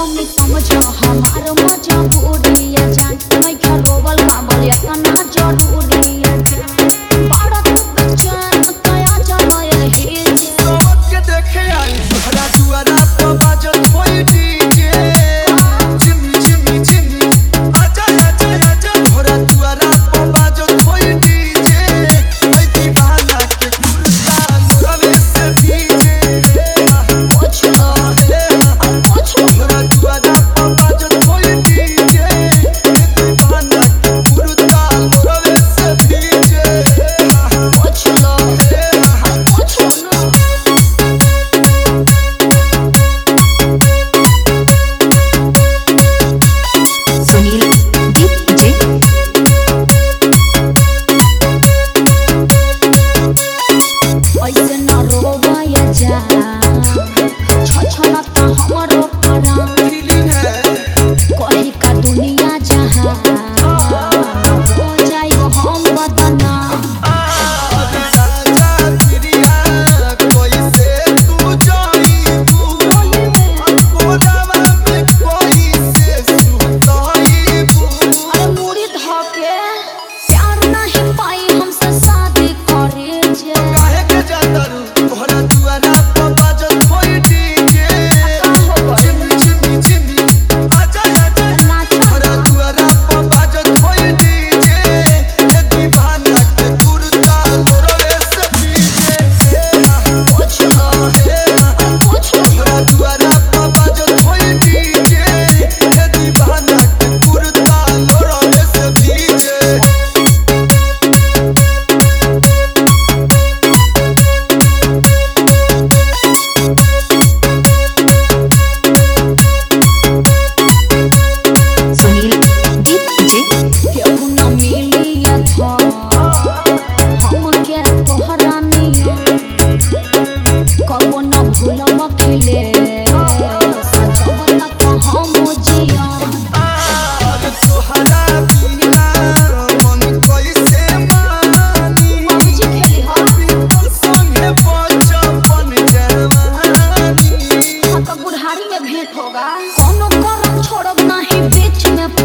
तनी समझ हमार मजबूरी है जान मैं क्या रोवल काबल इतना जरूरी है जान बड़ा तू बेचैन कया चलो यही सोच के देखे आई तोहरा दुआरा पे बाजत होई डीजे चिमी चिमी चिमी आजा आजा आजा तोहरा दुआरा पे बाजत होई डीजे मैं दीवाना के कुर्ता लोरवे से भीजे पूछ लो तोहरा दुआरा पे बाजत होई डीजे मैं दीवाना के कुर्ता लोरवे से भीजे पूछ लो सुनील डीजे ऐसे न रोवाया जा छछना त हमरो परा फीलिंग है कहीं का दुनिया जहां हो जाए हम बदना राजा तिरिया कोई से तू जाईबू कोरावा में कोई से सुताईबू अरे मुड़ी धके प्यार नहीं पाई हमसे शादी करे जे काहे के जातरू तोहरा दुआरा पे बाजत होई डीजे चिमी चिमी चिमी आजा आजा तोहरा दुआरा पे बाजत होई डीजे ये दीवाना के कुर्ता लोरवे से भीजे पूछ लो पूछ लो तोहरा दुआरा पे बाजत होई डीजे ये दीवाना के कुर्ता लोरवे से भीजे सुनील डीजे केहू न मिलिया था हम के तोहरा निया कबो न भूलब खिले सजब तक हम जिया तोहरा बिना मन कैसे मानी बाबूजी खेली हा संगे बचपन जवानी तो बुढ़ारी में भेंट होगा कोनो करम छोड़ब नहीं बीच में